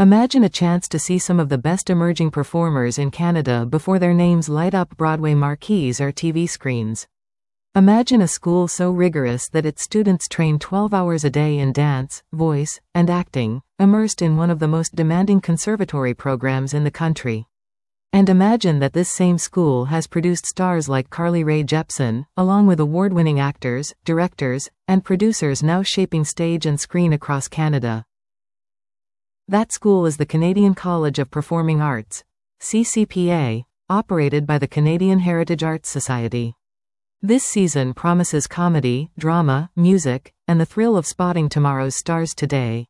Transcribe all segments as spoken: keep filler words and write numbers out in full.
Imagine a chance to see some of the best emerging performers in Canada before their names light up Broadway marquees or T V screens. Imagine a school so rigorous that its students train twelve hours a day in dance, voice, and acting, immersed in one of the most demanding conservatory programs in the country. And imagine that this same school has produced stars like Carly Rae Jepsen, along with award-winning actors, directors, and producers now shaping stage and screen across Canada. That school is the Canadian College of Performing Arts, C C P A, operated by the Canadian Heritage Arts Society. This season promises comedy, drama, music, and the thrill of spotting tomorrow's stars today.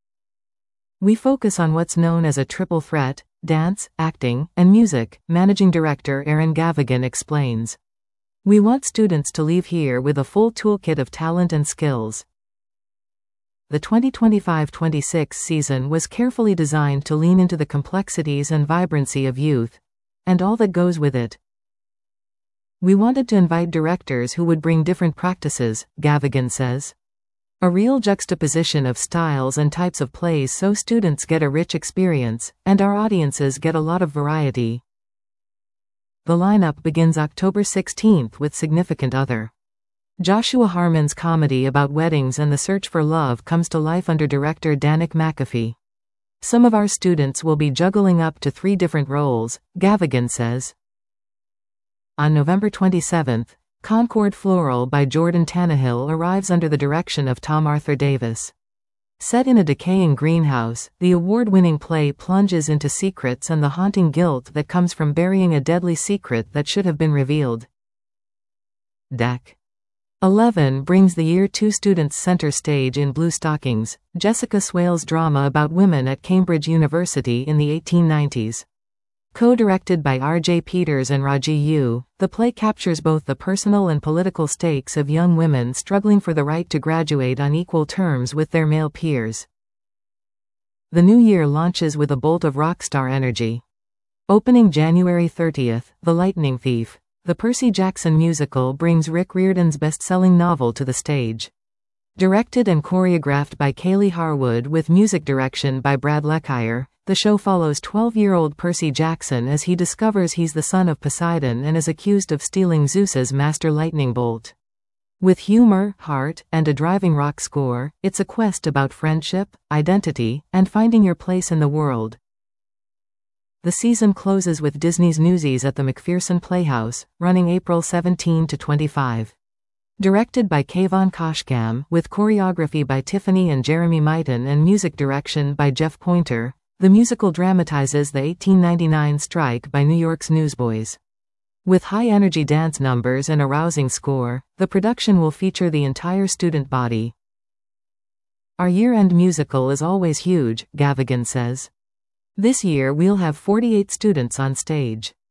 We focus on what's known as a triple threat: dance, acting, and music, Managing Director Aaron Gavigan explains. We want students to leave here with a full toolkit of talent and skills. The twenty twenty-five twenty-six season was carefully designed to lean into the complexities and vibrancy of youth, and all that goes with it. We wanted to invite directors who would bring different practices, Gavigan says. A real juxtaposition of styles and types of plays so students get a rich experience, and our audiences get a lot of variety. The lineup begins October sixteenth with Significant Other. Joshua Harmon's comedy about weddings and the search for love comes to life under director Danik McAfee. Some of our students will be juggling up to three different roles, Gavigan says. On November twenty-seventh, Concord Floral by Jordan Tannehill arrives under the direction of Tom Arthur Davis. Set in a decaying greenhouse, the award-winning play plunges into secrets and the haunting guilt that comes from burying a deadly secret that should have been revealed. Deck eleven brings the Year two students center stage in Blue Stockings, Jessica Swale's drama about women at Cambridge University in the eighteen nineties. Co-directed by R J Peters and Raji Yu, the play captures both the personal and political stakes of young women struggling for the right to graduate on equal terms with their male peers. The new year launches with a bolt of rock star energy. Opening January thirtieth, The Lightning Thief, the Percy Jackson musical, brings Rick Riordan's best-selling novel to the stage. Directed and choreographed by Kaylee Harwood with music direction by Brad Leckier, the show follows twelve-year-old Percy Jackson as he discovers he's the son of Poseidon and is accused of stealing Zeus's master lightning bolt. With humor, heart, and a driving rock score, it's a quest about friendship, identity, and finding your place in the world. The season closes with Disney's Newsies at the McPherson Playhouse, running April seventeenth to twenty-fifth. Directed by Kayvon Koshkam, with choreography by Tiffany and Jeremy Mighton and music direction by Jeff Pointer, the musical dramatizes the eighteen ninety-nine strike by New York's Newsboys. With high-energy dance numbers and a rousing score, the production will feature the entire student body. Our year-end musical is always huge, Gavigan says. This year we'll have forty-eight students on stage.